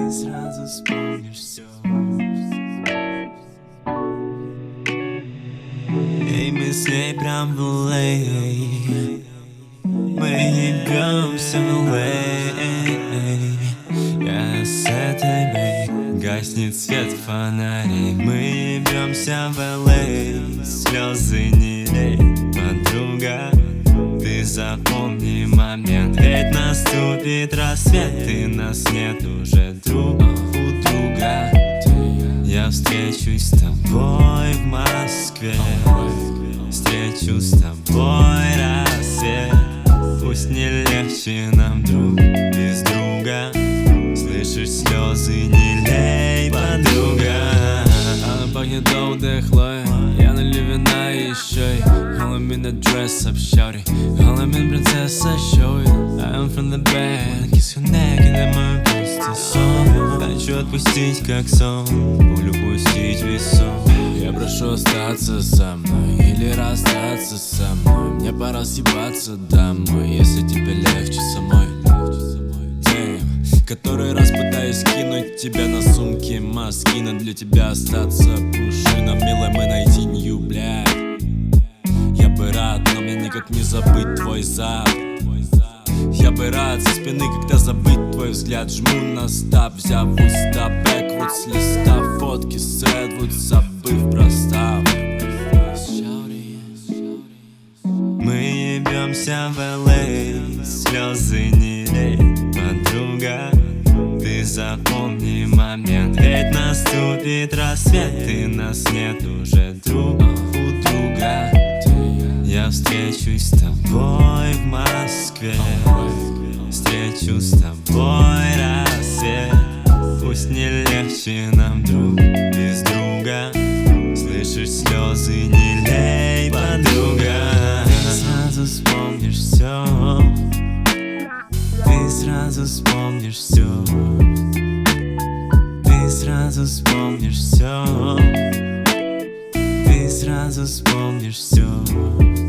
ты сразу вспомнишь все. И мы с ней прям в LA, мы ебемся в LA. Я с этой бей, гаснет свет фонарей. Мы ебемся в LA, слезы не лей, подруга. Ты запомни момент, ведь наступит рассвет, и нас нет уже друг у друга. Я встречусь с тобой в Москве, встречу с тобой рассвет. Пусть не легче нам друг без друга. Слышишь, слезы не лей, подруга. Она пахнет долго хлоя, я налью вина еще. Холомин адрес общари, холомин принцесса шоу. I'm from the back, wanna kiss your neck, и на мой пустой сон. Хочу отпустить как сон, пулю пустить весь сон. Я прошу остаться со мной или расстаться со мной. Мне пора съебаться домой, если тебе легче самой. Который раз пытаюсь кинуть тебя на сумки мозги, но для тебя остаться пружином. Милая, мы найти нью, блядь. Я бы рад, но мне никак не забыть твой запах. Я бы рад со спины, когда забыть твой взгляд. Жму на стап, взяв уста бэквуд с листа фотки с Эдвуд, забыв про став. Мы ебемся в LA, слезы не лей, подруга. Ты запомни момент, ведь наступит рассвет, и нас нет уже друг у друга. Я встречусь с тобой в Москве, встречу с тобой рассвет. Пусть не легче нам друг без друга. Слышишь, слезы не лей, подруга. Ты сразу вспомнишь все, ты сразу вспомнишь все, ты сразу вспомнишь все, ты сразу вспомнишь все.